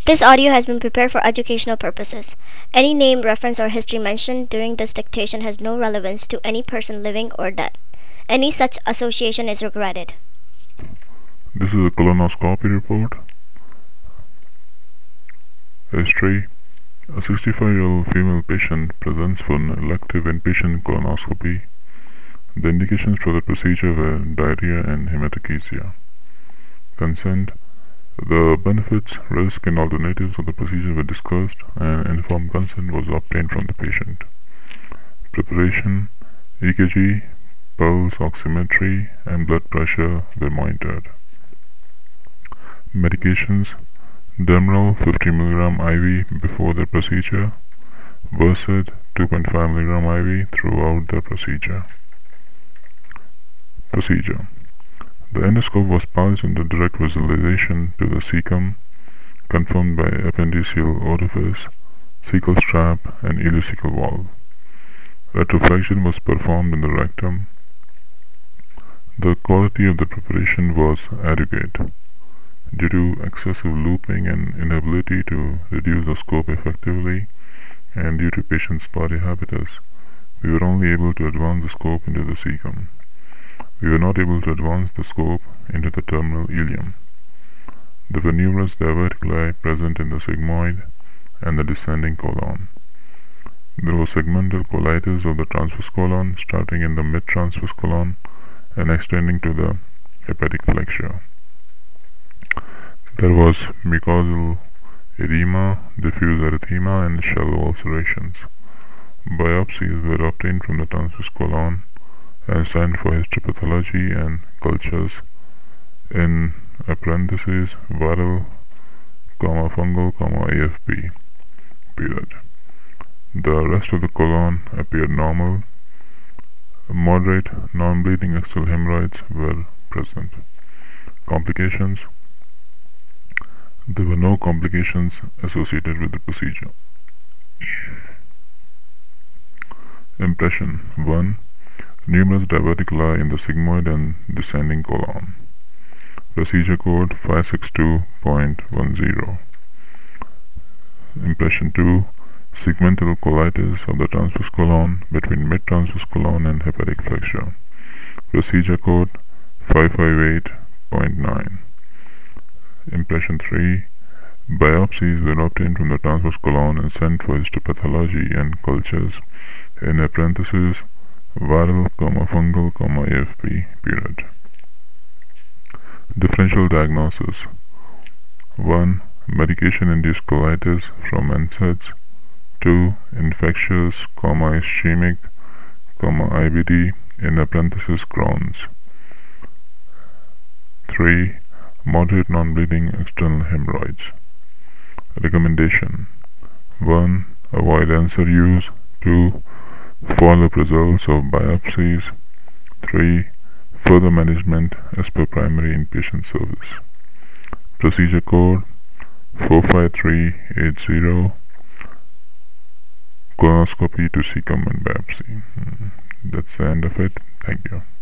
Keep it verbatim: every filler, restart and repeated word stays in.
This audio has been prepared for educational purposes. Any name, reference, or history mentioned during this dictation has no relevance to any person living or dead. Any such association is regretted. This is a colonoscopy report. History. A sixty-five-year-old female patient presents for an elective inpatient colonoscopy. The indications for the procedure were diarrhea and hematochezia. Consent. The benefits, risks, and alternatives of the procedure were discussed, and informed consent was obtained from the patient. Preparation. E K G, pulse oximetry, and blood pressure were monitored. Medications. Demerol fifty milligram I V before the procedure. Versed two point five milligram I V throughout the procedure. Procedure. The endoscope was passed under direct visualization to the cecum, confirmed by appendiceal orifice, cecal strap, and ileocecal valve. Retroflexion was performed in the rectum. The quality of the preparation was adequate. Due to excessive looping and inability to reduce the scope effectively, and due to patient's body habitus, we were only able to advance the scope into the cecum. We were not able to advance the scope into the terminal ileum. There were numerous diverticuli present in the sigmoid and the descending colon. There was segmental colitis of the transverse colon starting in the mid-transverse colon and extending to the hepatic flexure. There was mucosal edema, diffuse erythema, and shallow ulcerations. Biopsies were obtained from the transverse colon and sent for histopathology and cultures in parentheses viral, comma, fungal, comma, A F P period. The rest of the colon appeared normal. Moderate non-bleeding external hemorrhoids were present. Complications. There were no complications associated with the procedure. Impression. one. Numerous diverticuli in the sigmoid and descending colon. Procedure code five six two point one zero. Impression two. Segmental colitis of the transverse colon between mid-transverse colon and hepatic flexure. Procedure code five five eight point nine. Impression three. Biopsies were obtained from the transverse colon and sent for histopathology and cultures in parentheses viral, comma, fungal, comma, A F P period. Differential diagnosis. one. Medication-induced colitis from N SAIDs. two. Infectious, comma, ischemic, comma, I B D in parentheses Crohn's. three. Moderate non-bleeding external hemorrhoids. Recommendation. one. Avoid answer use. two. Follow up results of biopsies. three. Further management as per primary inpatient service. Procedure code four five three eight zero. Colonoscopy to cecum and biopsy. Mm. That's the end of it. Thank you.